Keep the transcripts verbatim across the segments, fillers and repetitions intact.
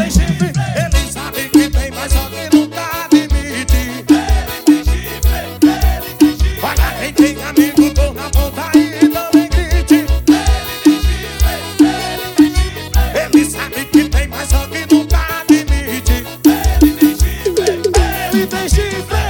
tem chifre, ele sabe que tem, mas só que nunca admite. Ele tem chifre, ele tem chifre. Olha quem tem amigo, tô na ponta e também grite. Ele tem chifre, ele tem chifre. Ele sabe que tem, mas só que nunca admite. Ele tem chifre, ele tem chifre.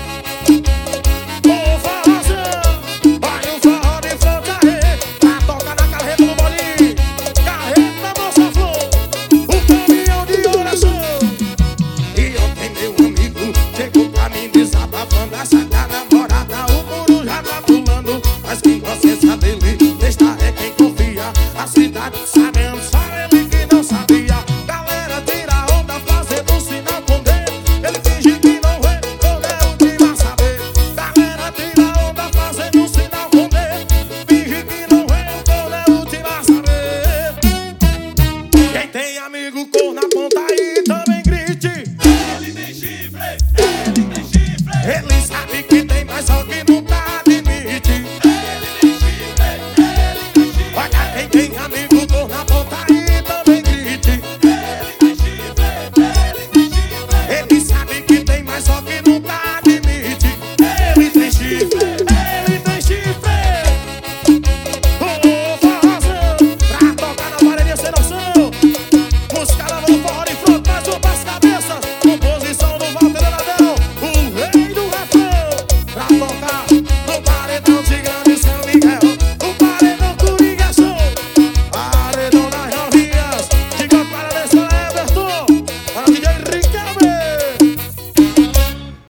Ô forrozão, vai o forró de Frontaê, pra tocar na carreta do bolinho, carreta Moça Flor, o caminhão de oração. E ontem meu amigo chegou pra mim desabafando, essa que a namorada, o muro já tá pulando. Mas quem você sabe ele, esta é quem confia. A cidade sabendo, só ele que não sabia. Galera tira onda fazendo sinal com dedo, ele finge que não vê, quando é o que vai saber. Galera tira onda fazendo sinal com dedo, finge que não vê, quando é o que vai saber. Quem tem amigo, cor na ponta e também grite. Ele tem chifre, ele tem chifre. Ele sabe que tem, mas só que nunca admite. Ele tem chifre, ele tem chifre. Olha quem tem amigo, cor na ponta